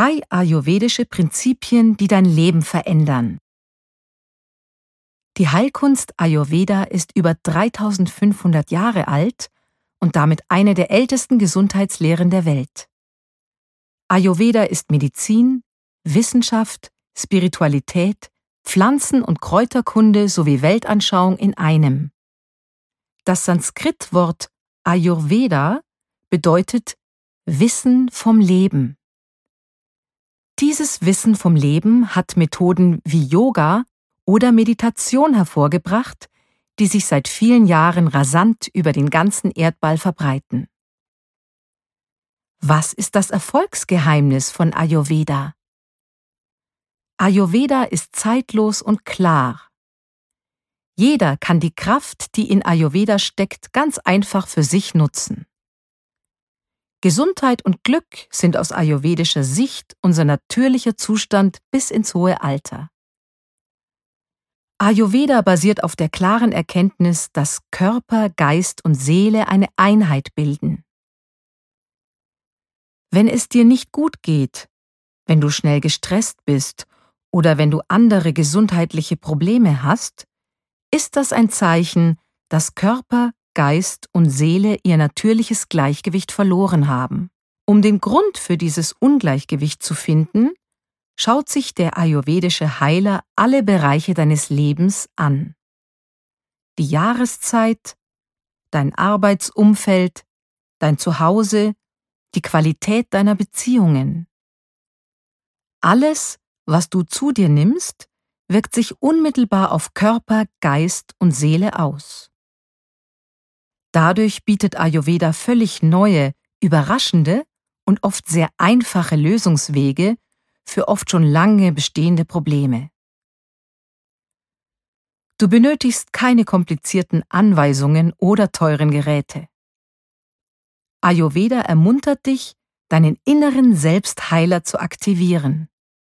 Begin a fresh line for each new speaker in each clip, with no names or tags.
3 ayurvedische Prinzipien, die dein Leben verändern. Die Heilkunst Ayurveda ist über 3500 Jahre alt und damit eine der ältesten Gesundheitslehren der Welt. Ayurveda ist Medizin, Wissenschaft, Spiritualität, Pflanzen- und Kräuterkunde sowie Weltanschauung in einem. Das Sanskritwort Ayurveda bedeutet Wissen vom Leben. Dieses Wissen vom Leben hat Methoden wie Yoga oder Meditation hervorgebracht, die sich seit vielen Jahren rasant über den ganzen Erdball verbreiten. Was ist das Erfolgsgeheimnis von Ayurveda? Ayurveda ist zeitlos und klar. Jeder kann die Kraft, die in Ayurveda steckt, ganz einfach für sich nutzen. Gesundheit und Glück sind aus ayurvedischer Sicht unser natürlicher Zustand bis ins hohe Alter. Ayurveda basiert auf der klaren Erkenntnis, dass Körper, Geist und Seele eine Einheit bilden. Wenn es dir nicht gut geht, wenn du schnell gestresst bist oder wenn du andere gesundheitliche Probleme hast, ist das ein Zeichen, dass Körper, Geist und Seele ihr natürliches Gleichgewicht verloren haben. Um den Grund für dieses Ungleichgewicht zu finden, schaut sich der ayurvedische Heiler alle Bereiche deines Lebens an. Die Jahreszeit, dein Arbeitsumfeld, dein Zuhause, die Qualität deiner Beziehungen. Alles, was du zu dir nimmst, wirkt sich unmittelbar auf Körper, Geist und Seele aus. Dadurch bietet Ayurveda völlig neue, überraschende und oft sehr einfache Lösungswege für oft schon lange bestehende Probleme. Du benötigst keine komplizierten Anweisungen oder teuren Geräte. Ayurveda ermuntert dich, deinen inneren Selbstheiler zu aktivieren.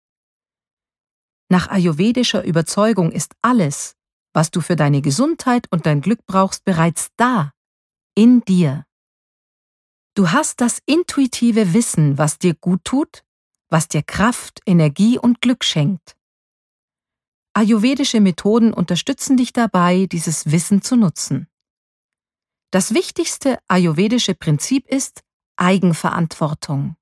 Nach ayurvedischer Überzeugung ist alles, was du für deine Gesundheit und dein Glück brauchst, bereits da, in dir. Du hast das intuitive Wissen, was dir gut tut, was dir Kraft, Energie und Glück schenkt. Ayurvedische Methoden unterstützen dich dabei, dieses Wissen zu nutzen. Das wichtigste ayurvedische Prinzip ist Eigenverantwortung.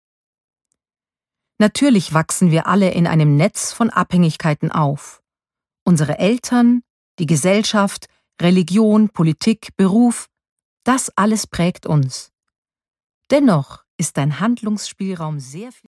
Natürlich wachsen wir alle in einem Netz von Abhängigkeiten auf. Unsere Eltern, die Gesellschaft, Religion, Politik, Beruf, das alles prägt uns. Dennoch ist dein Handlungsspielraum sehr viel